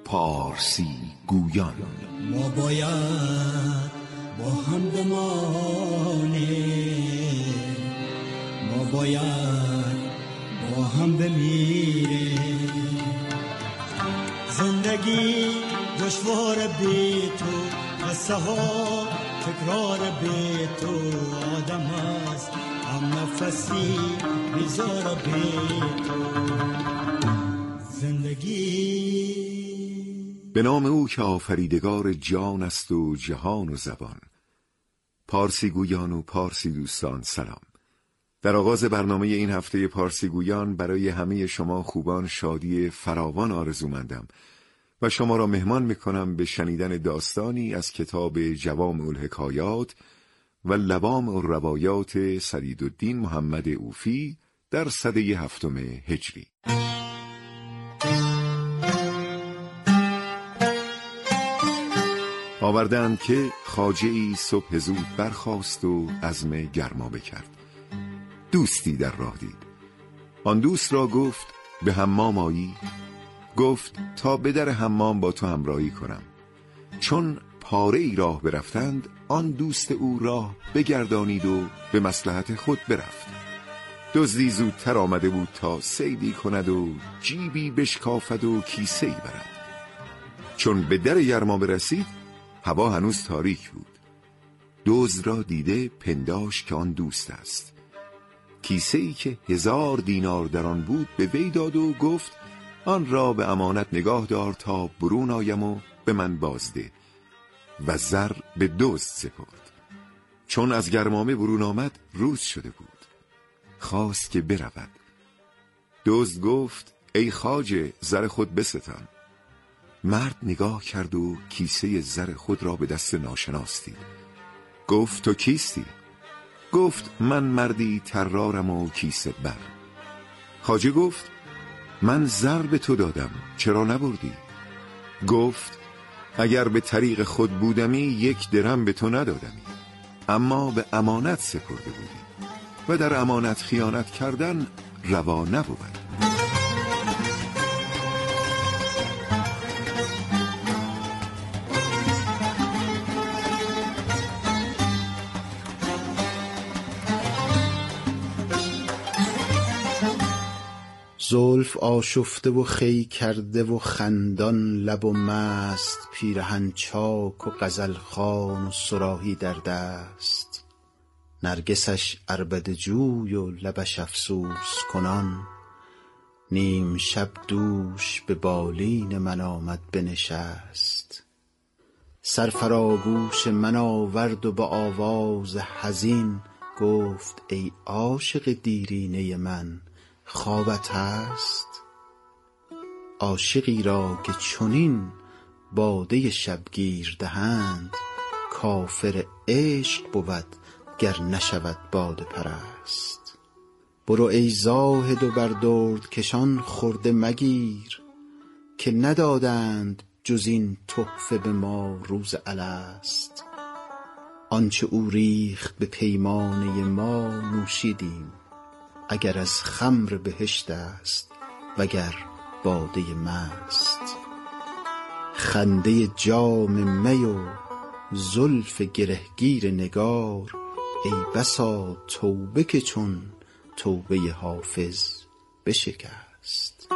پارسی گویان. ما باید با هم بمانیم، ما باید با هم بمیریم. زندگی دشوار بی تو، قصه ها تکرار بی تو. آدم هست هم نفسی بیزار بی تو. زندگی به نام او که آفریدگار جان است و جهان و زبان. پارسی گویان و پارسی دوستان سلام. در آغاز برنامه این هفته پارسی گویان برای همه شما خوبان شادی فراوان آرزومندم و شما را مهمان میکنم به شنیدن داستانی از کتاب جوامع الحکایات و لوامع الروایات سدیدالدین محمد اوفی در سده 7 هجری. آوردند که خواجه‌ای صبح زود برخاست و عزم گرمابه کرد. دوستی در راه دید. آن دوست را گفت به حمام آیی؟ گفت تا به در حمام با تو همراهی کنم. چون پاره ای راه برفتند آن دوست او راه بگردانید و به مصلحت خود برفت. دزدی زودتر آمده بود تا صیدی کند و جیبی بشکافد و کیسه ای برد. چون به در یرما برسید هوا هنوز تاریک بود. دزد را دیده پنداش که آن دوست است. کیسه ای که 1000 دینار در آن بود به وی داد و گفت آن را به امانت نگاه دار تا برون آیم و به من بازده. و زر به دزد سپرد. چون از گرمامه برون آمد روز شده بود. خواست که برود. دزد گفت ای خواجه زر خود بستان. مرد نگاه کرد و کیسه زر خود را به دست ناشناس دید. گفت تو کیستی؟ گفت من مردی طرارم و کیسه بر. خواجه گفت من زر به تو دادم چرا نبردی؟ گفت اگر به طریق خود بودمی 1 درم به تو ندادمی، اما به امانت سپرده بودی و در امانت خیانت کردن روا نبود. زلف آشفته و خی کرده و خندان لب و مست، پیرهن چاک و غزل خوان و صراحی در دست. نرگسش عربده جوی و لبش افسوس کنان، نیم شب دوش به بالین من آمد بنشست. سر فراگوش من آورد و به آواز حزین گفت ای عاشق دیرینه من خوابت هست؟ عاشقی را که چنین باده شبگیر دهند، کافر عشق بود گر نشود باده پرست. برو ای زاهد و بر درد کشان خرده مگیر، که ندادند جز این تحفه به ما روز الست. آنچه او ریخت به پیمانه ما نوشیدیم، اگر از خمر بهشت است وگر باده مست. خنده جام می و زلف گرهگیر نگار، ای بسا توبه که چون توبه حافظ بشکست.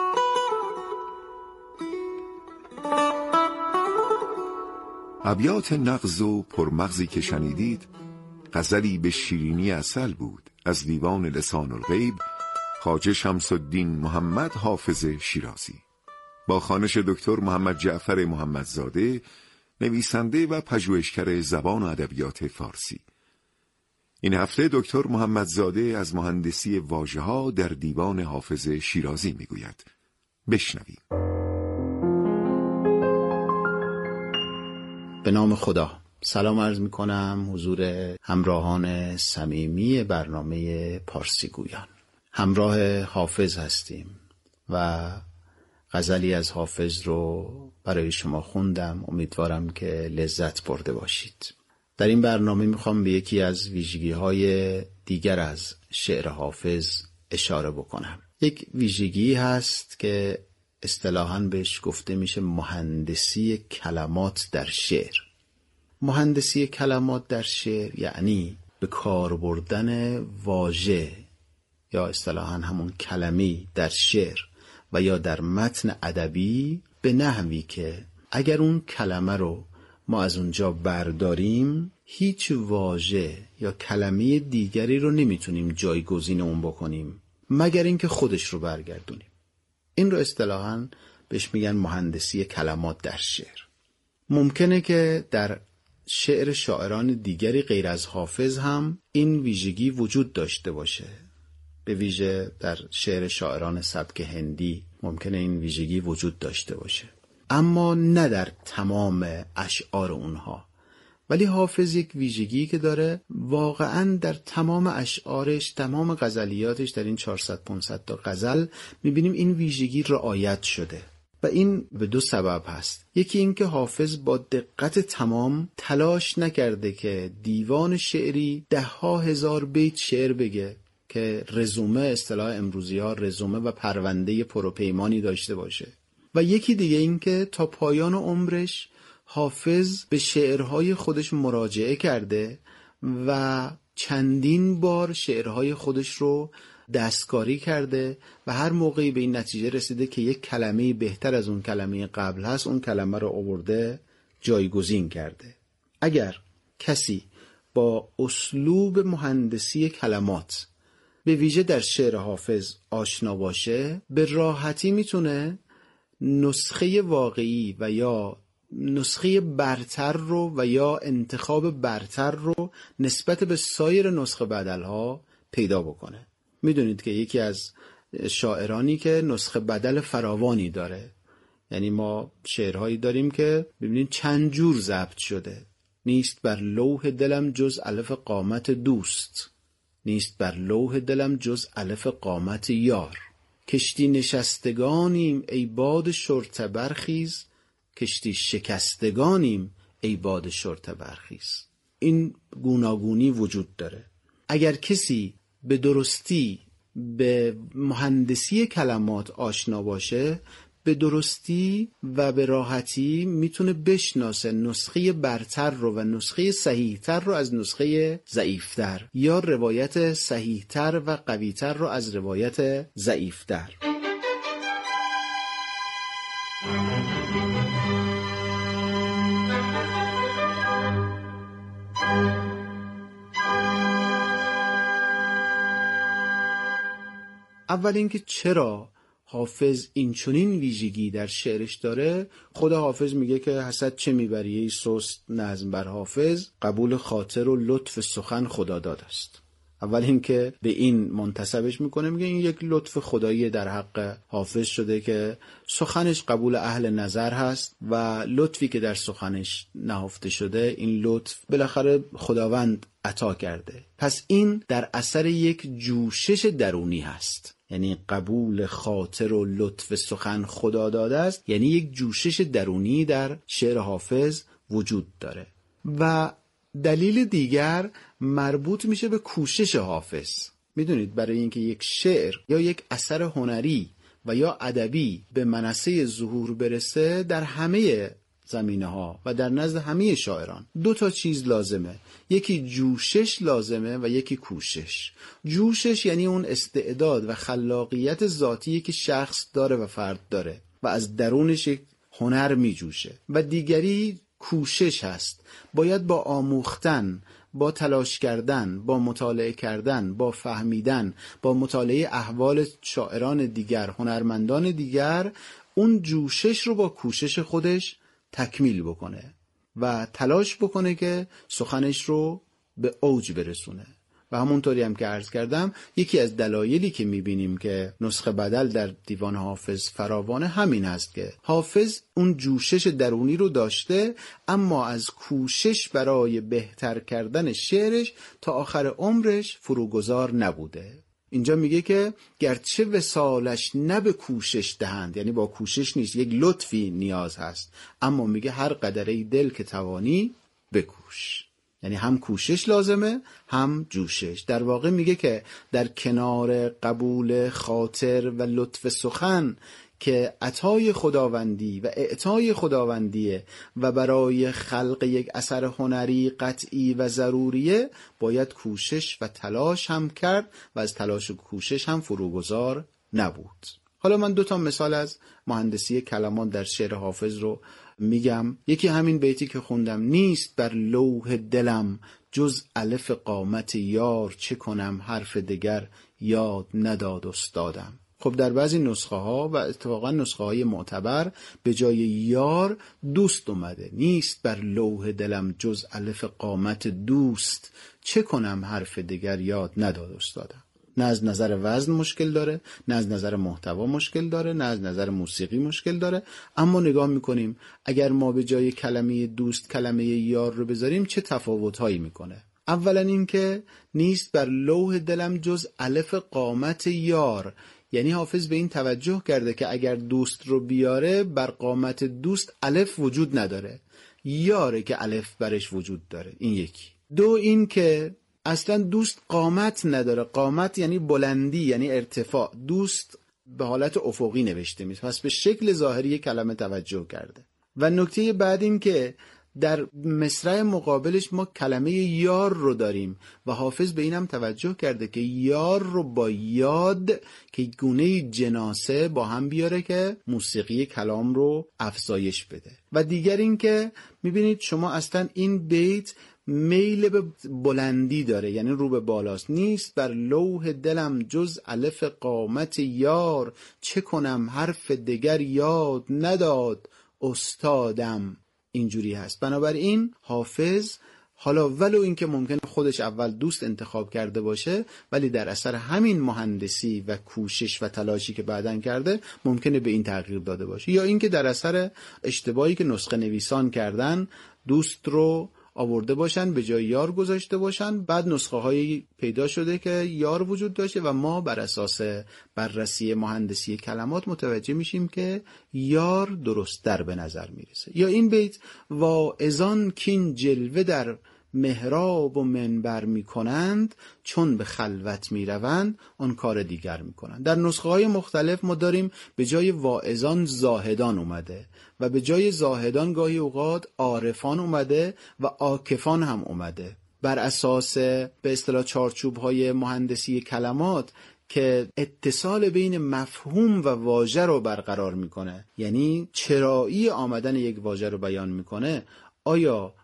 ابیات نغز و پرمغزی که شنیدید غزلی به شیرینی عسل بود از دیوان لسان الغیب خواجه شمس الدین محمد حافظ شیرازی با خوانش دکتر محمد جعفر محمدزاده، نویسنده و پژوهشگر زبان و ادبیات فارسی. این هفته دکتر محمدزاده از مهندسی واژه‌ها در دیوان حافظ شیرازی میگوید. بشنویم. به نام خدا. سلام عرض می کنم حضور همراهان صمیمی برنامه پارسی گویان. همراه حافظ هستیم و غزلی از حافظ رو برای شما خوندم. امیدوارم که لذت برده باشید. در این برنامه میخوام به یکی از ویژگی‌های دیگر از شعر حافظ اشاره بکنم. یک ویژگی هست که اصطلاحاً بهش گفته میشه مهندسی کلمات در شعر. مهندسی کلمات در شعر یعنی به کار بردن واژه یا اصطلاحاً همون کلمه‌ای در شعر و یا در متن ادبی به نحوی که اگر اون کلمه رو ما از اونجا برداریم هیچ واژه یا کلمه دیگری رو نمیتونیم جایگزین اون بکنیم مگر اینکه خودش رو برگردونیم. این رو اصطلاحاً بهش میگن مهندسی کلمات در شعر. ممکنه که در شعر شاعران دیگری غیر از حافظ هم این ویژگی وجود داشته باشه. به ویژه در شعر شاعران سبک هندی ممکنه این ویژگی وجود داشته باشه، اما نه در تمام اشعار اونها. ولی حافظ یک ویژگی که داره واقعاً در تمام اشعارش، تمام غزلیاتش، در این 400-500 تا غزل میبینیم این ویژگی رعایت شده و این به دو سبب هست. یکی این که حافظ با دقت تمام تلاش نکرده که دیوان شعری 10,000 بیت شعر بگه که رزومه، اصطلاح امروزی ها رزومه و پرونده پروپیمانی داشته باشه، و یکی دیگه این که تا پایان عمرش حافظ به شعرهای خودش مراجعه کرده و چندین بار شعرهای خودش رو دستکاری کرده و هر موقعی به این نتیجه رسیده که یک کلمه بهتر از اون کلمه قبل هست، اون کلمه رو آورده جایگزین کرده. اگر کسی با اسلوب مهندسی کلمات به ویژه در شعر حافظ آشنا باشه، به راحتی میتونه نسخه واقعی و یا نسخه برتر رو و یا انتخاب برتر رو نسبت به سایر نسخه بدلها پیدا بکنه. میدونید که یکی از شاعرانی که نسخه بدل فراوانی داره، یعنی ما شعرهایی داریم که ببینید چند جور ضبط شده. نیست بر لوح دلم جز الف قامت دوست، نیست بر لوح دلم جز الف قامت یار. کشتی نشستگانیم ای باد شرطه برخیز، کشتی شکستگانیم ای باد شرطه برخیز. این گوناگونی وجود داره. اگر کسی به درستی به مهندسی کلمات آشنا باشه، به درستی و به راحتی میتونه بشناسه نسخه برتر رو و نسخه صحیحتر رو از نسخه ضعیفتر، یا روایت صحیحتر و قویتر رو از روایت ضعیفتر. اول اینکه چرا حافظ این چنین ویژگی در شعرش داره. خود حافظ میگه که حسد چه میبری ای سست نظم بر حافظ، قبول خاطر و لطف سخن خدا داد است. اول اینکه به این منتسبش میکنه، میگه این یک لطف خدایی در حق حافظ شده که سخنش قبول اهل نظر هست و لطفی که در سخنش نهفته شده، این لطف بالاخره خداوند عطا کرده. پس این در اثر یک جوشش درونی هست، یعنی قبول خاطر و لطف سخن خدا داده است، یعنی یک جوشش درونی در شعر حافظ وجود داره. و دلیل دیگر مربوط میشه به کوشش حافظ. میدونید برای اینکه یک شعر یا یک اثر هنری و یا ادبی به منصه ظهور برسه، در همه زمینه ها و در نزد همه شاعران 2 چیز لازمه. یکی جوشش لازمه و یکی کوشش. جوشش یعنی اون استعداد و خلاقیت ذاتی که شخص داره و فرد داره و از درونش یک هنر می جوشه، و دیگری کوشش هست. باید با آموختن، با تلاش کردن، با مطالعه کردن، با فهمیدن، با مطالعه احوال شاعران دیگر، هنرمندان دیگر، اون جوشش رو با کوشش خودش تکمیل بکنه و تلاش بکنه که سخنش رو به اوج برسونه. و همونطوری هم که عرض کردم، یکی از دلایلی که میبینیم که نسخه بدل در دیوان حافظ فراوانه همین هست که حافظ اون جوشش درونی رو داشته، اما از کوشش برای بهتر کردن شعرش تا آخر عمرش فروگذار نبوده. اینجا میگه که گرچه وصالش نه به کوشش دهند، یعنی با کوشش نیست، یک لطفی نیاز هست، اما میگه هر قدره دل که توانی بکوش. یعنی هم کوشش لازمه هم جوشش. در واقع میگه که در کنار قبول خاطر و لطف سخن که عطای خداوندی و اعطای خداوندیه و برای خلق یک اثر هنری قطعی و ضروریه، باید کوشش و تلاش هم کرد و از تلاش و کوشش هم فروگذار نبود. حالا من 2 مثال از مهندسی کلمات در شعر حافظ رو میگم. یکی همین بیتی که خوندم: نیست بر لوح دلم جز الف قامت یار، چه کنم حرف دگر یاد نداد استادم. خب در بعضی نسخه ها و اتفاقا نسخه های معتبر به جای یار دوست اومده. نیست بر لوح دلم جز الف قامت دوست، چه کنم حرف دگر یاد نداد استادم. نه از نظر وزن مشکل داره، نه از نظر محتوا مشکل داره، نه از نظر موسیقی مشکل داره، اما نگاه میکنیم اگر ما به جای کلمه دوست کلمه یار رو بذاریم چه تفاوت‌هایی میکنه. اولا این که نیست بر لوح دلم جز الف قامت یار، یعنی حافظ به این توجه کرده که اگر دوست رو بیاره بر قامت دوست الف وجود نداره، یاره که الف برش وجود داره. این یکی. 2 این که اصلا دوست قامت نداره. قامت یعنی بلندی، یعنی ارتفاع. دوست به حالت افقی نوشته میشه، پس به شکل ظاهری کلمه توجه کرده. و نکته بعد این که در مصرع مقابلش ما کلمه یار رو داریم و حافظ به اینم توجه کرده که یار رو با یاد که گونه جناسه با هم بیاره که موسیقی کلام رو افزایش بده. و دیگر این که میبینید شما اصلا این بیت میل به بلندی داره، یعنی رو به بالاست. نیست بر لوح دلم جز الف قامت یار، چه کنم حرف دگر یاد نداد استادم. اینجوری هست. بنابراین حافظ حالا ولو اینکه ممکن خودش اول دوست انتخاب کرده باشه، ولی در اثر همین مهندسی و کوشش و تلاشی که بعداً کرده ممکنه به این تغییر داده باشه، یا اینکه در اثر اشتباهی که نسخه نویسان کردن دوست رو آورده باشن به جای یار گذاشته باشن، بعد نسخه هایی پیدا شده که یار وجود داشته و ما بر اساس بررسی مهندسی کلمات متوجه میشیم که یار درست در به نظر میرسه. یا این بیت: واعظان کین جلوه در محراب و منبر میکنند، چون به خلوت میروند آن کار دیگر میکنند. در نسخه های مختلف ما داریم به جای واعظان زاهدان اومده و به جای زاهدان گاهی اوقات عارفان اومده و عاکفان هم اومده، بر اساس به اصطلاح چارچوب های مهندسی کلمات که اتصال بین مفهوم و واژه رو برقرار میکنه، یعنی چرایی آمدن یک واژه رو بیان میکنه. آیا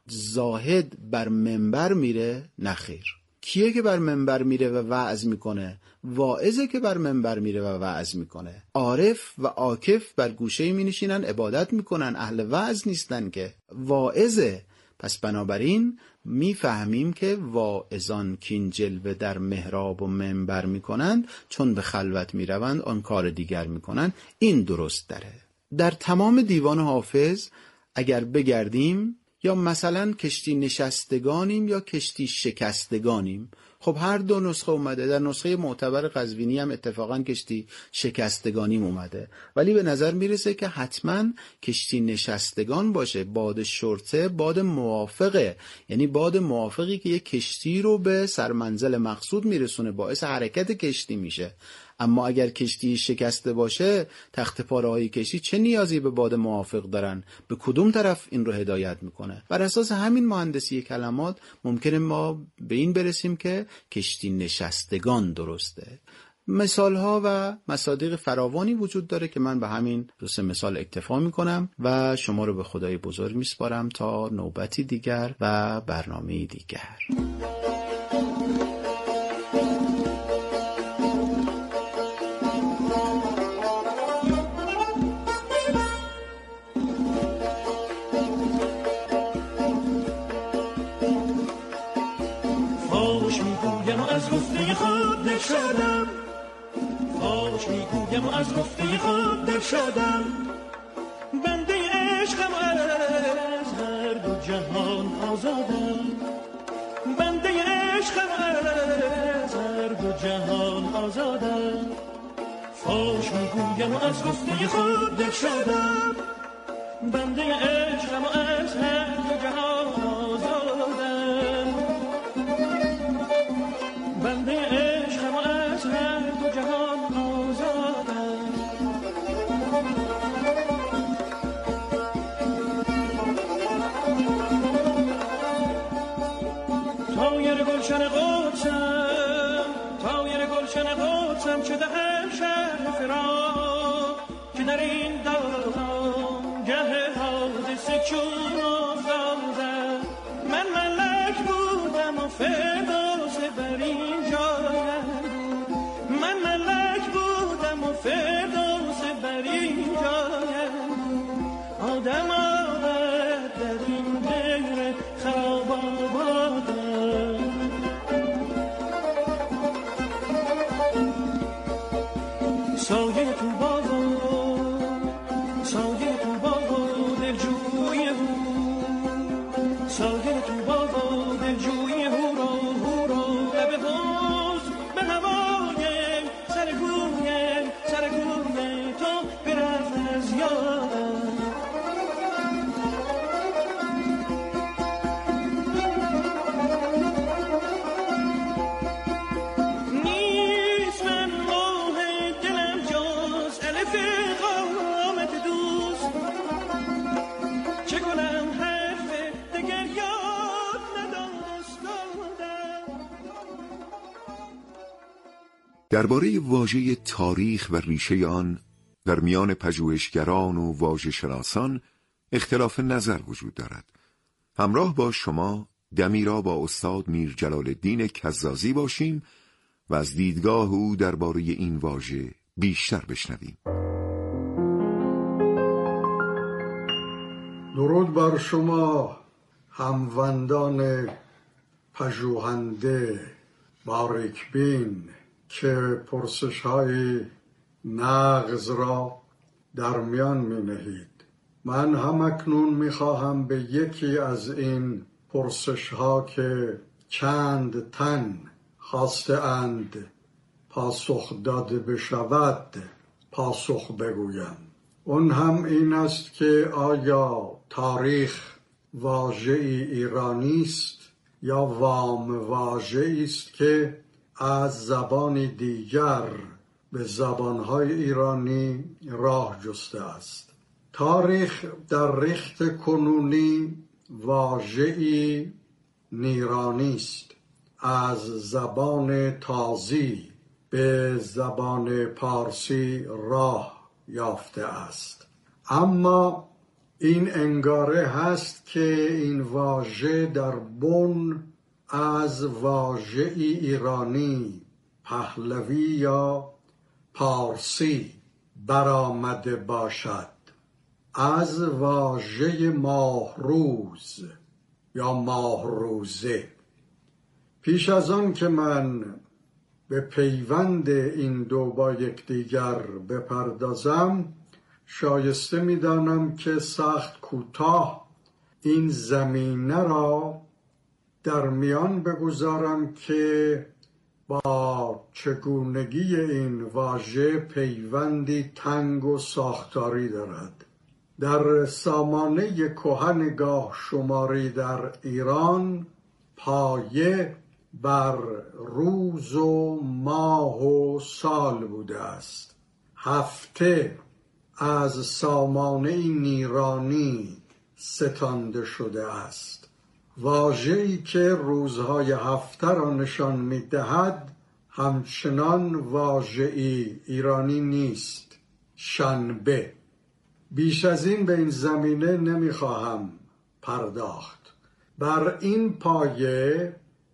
زاهد بر منبر میره؟ نه خیر. کیه که بر منبر میره و وعظ میکنه؟ واعظه که بر منبر میره و وعظ میکنه. عارف و عاکف بر گوشه می نشینن عبادت میکنن، اهل وعظ نیستن که، واعظه. پس بنابراین میفهمیم که واعظان کین جلوه در محراب و منبر میکنند، چون به خلوت میروند آن کار دیگر میکنند. این درست داره. در تمام دیوان حافظ اگر بگردیم، یا مثلا کشتی نشستگانیم یا کشتی شکستگانیم، خب هر دو نسخه اومده. در نسخه معتبر قزوینی هم اتفاقا کشتی شکستگانیم اومده، ولی به نظر میرسه که حتما کشتی نشستگان باشه. باد شرطه باد موافقه، یعنی باد موافقی که یک کشتی رو به سرمنزل مقصود میرسونه، باعث حرکت کشتی میشه. اما اگر کشتی شکسته باشه، تخت پاره های کشتی چه نیازی به باد موافق دارن؟ به کدوم طرف این رو هدایت میکنه؟ بر اساس همین مهندسی کلمات ممکنه ما به این برسیم که کشتی نشستگان درسته. مثال ها و مصادیق فراوانی وجود داره که من به همین 2 مثال اکتفا میکنم و شما رو به خدای بزرگ میسپارم تا نوبتی دیگر و برنامه دیگر. میگویم و از گفته خود در شدم، بنده عشقم از هر دو جهان آزادم، بنده عشقم از هر دو جهان آزادم. فاش میگویم و از گفته خود در شدم، بنده عشقم از هر دو جهان آزادم، بنده عشقم از هر دو جهان آزادم. گلشن قدسم طایر گلشن قدسم چه دهم شهر فراق که در این داغم گه حادثه چون افتادم من ملک بودم و فردوس بر این جایم بود من ملک بودم و فردوس بر این جایم بود آدم آمد در این غیر خراب آبادم سایه تو بابا دلجوی هو سایه تو بابا دلجوی هورا لب حوز به هوای سر کوی تو برفت از یادم نیست من ماه دلم جز الف قامت دوست چه کنم حرف دگر یاد نداشتم. درباره واژه تاریخ و ریشه آن در میان پژوهشگران و واژه شناسان اختلاف نظر وجود دارد. همراه با شما دمی را با استاد میر جلال الدین کزازی باشیم و از دیدگاه او درباره این واژه بیشتر بشنویم. درود بر شما هموندان پژوهنده باریکبین که پرسش‌های نغز را در میان می‌نهید. من همکنون می‌خواهم به یکی از این پرسش‌ها که چند تن خواسته اند پاسخ داده بشود پاسخ بگویم. اون هم این است که آیا تاریخ واژه‌ای ایرانی است یا وام واژه‌ای است که از زبان دیگر به زبانهای ایرانی راه جسته است. تاریخ در ریخت کنونی واژه‌ای نیرانی است، از زبان تازی به زبان پارسی راه یافته است. اما این انگاره هست که این واژه در بن از واژه‌ای ایرانی پهلوی یا پارسی برآمده باشد، از واژه ماهروز یا ماهروزه. پیش از آن که من به پیوند این دو با یکدیگر بپردازم، شایسته می‌دانم که سخت کوتاه این زمینه را در میان بگذارم که با چگونگی این واژه پیوندی تنگ و ساختاری دارد. در سامانه کهن گاه شماری در ایران پایه بر روز و ماه و سال بوده است. هفته از سامانه نیرانی ستانده شده است. واژه‌ای که روزهای هفته را نشان می‌دهد همچنان واژه‌ای ایرانی نیست. شنبه. بیش از این به این زمینه نمی‌خواهم پرداخت. بر این پایه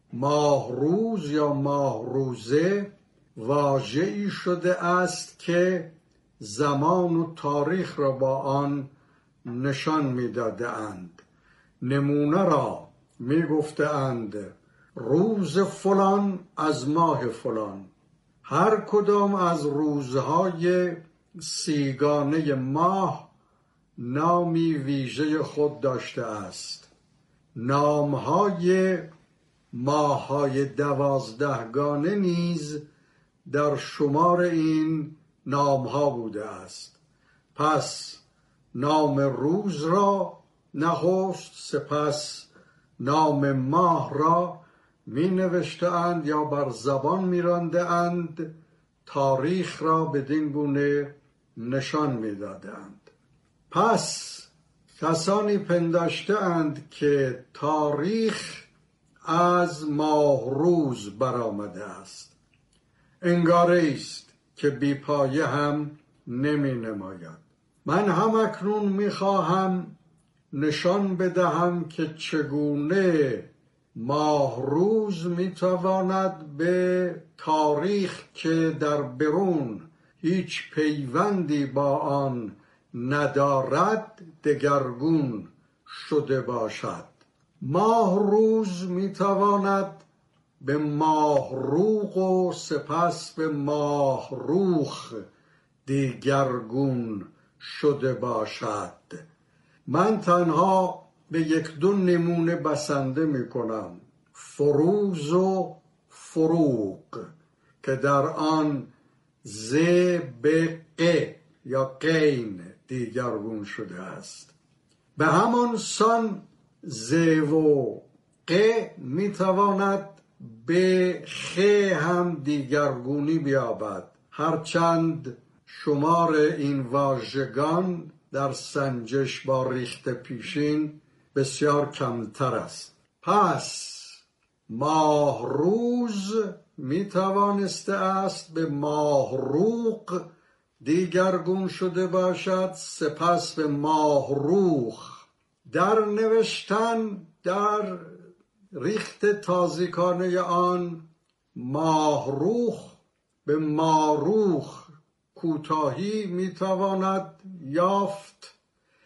ماهروز یا ماهروزه واژه‌ای شده است که زمان و تاریخ را با آن نشان می‌داده‌اند. نمونه را می‌گفتند روز فلان از ماه فلان. هر کدام از روزهای سیگانه ماه نامی ویژه خود داشته است. نامهای ماه‌های 12گانه نیز در شمار این نام‌ها بوده است. پس نام روز را نخست، سپس نام ماه را می نوشتند یا بر زبان می راندند، تاریخ را بدین گونه نشان می دادند. پس کسانی پنداشته اند که تاریخ از ماه روز برآمده است. انگاره است که بی پایه هم نمی نماید. من هم اکنون می خواهم نشان بدهم که چگونه ماه روز می تواند به تاریخ که در برون هیچ پیوندی با آن ندارد دگرگون شده باشد. ماه روز می تواند به ماه روغ و سپس به ماه روخ دیگرگون شده باشد. من تنها به یک دو نمونه بسنده می کنم. فروز و فروغ که در آن ز به ق یا قین دیگرگون شده است. به همان سان ز و ق می تواند به خ هم دیگرگونی بیابد، هرچند شمار این واژگان در سنجش با ریخت پیشین بسیار کمتر است. پس ماه روز می توانسته است به ماه روغ دیگرگون شده باشد، سپس به ماه روخ. در نوشتن در ریخت تازیکانه آن ماه روخ به ماروخ کوتاهی میتواند یافت،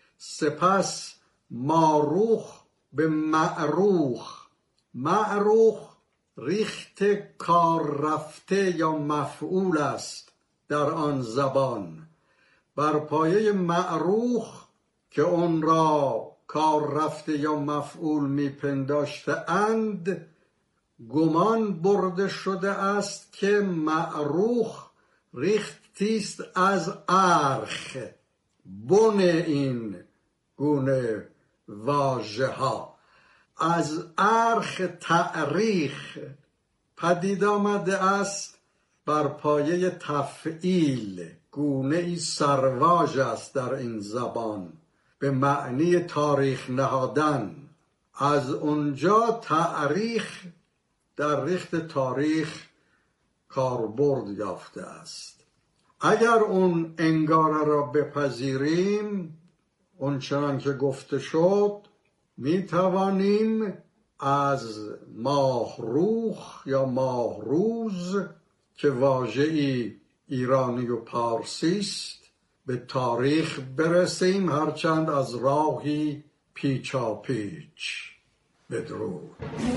سپس ماروخ به معروخ. معروخ ریخت کار رفته یا مفعول است در آن زبان. بر پایه معروخ که اون را کار رفته یا مفعول میپنداشته اند گمان برده شده است که معروخ ریختیست از ارخ، بن این گونه واژه ها. از ارخ تاریخ پدید آمده است بر پایه تفعیل، گونه ای سرواژ است در این زبان به معنی تاریخ نهادن. از اونجا تاریخ در ریخت تاریخ کاربرد یافته است. اگر اون انگاره را بپذیریم، اون چنان که گفته شد، می توانیم از ماه روخ یا ماه روز که واژه‌ای ایرانی و پارسی است به تاریخ برسیم، هرچند از راهی پیچا پیچ. بدرود.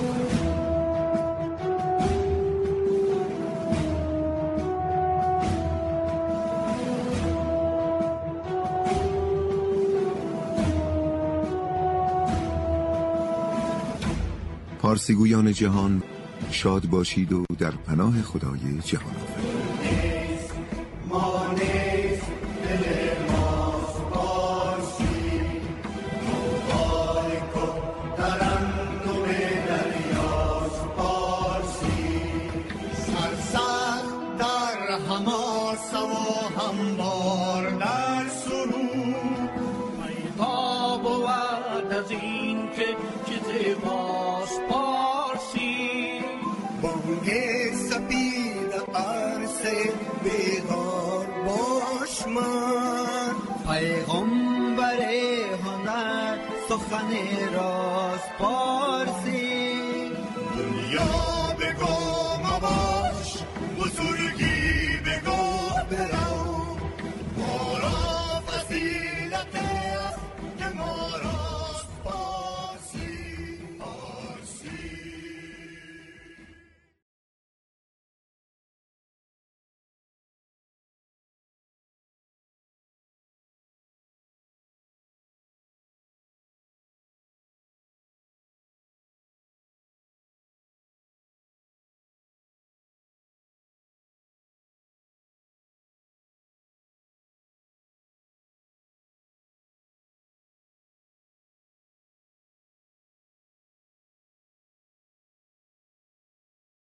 پارسیگویان جهان شاد باشید و در پناه خدای جهان آفرین. پیغمبر هنر سخن راست پارسی، دنیا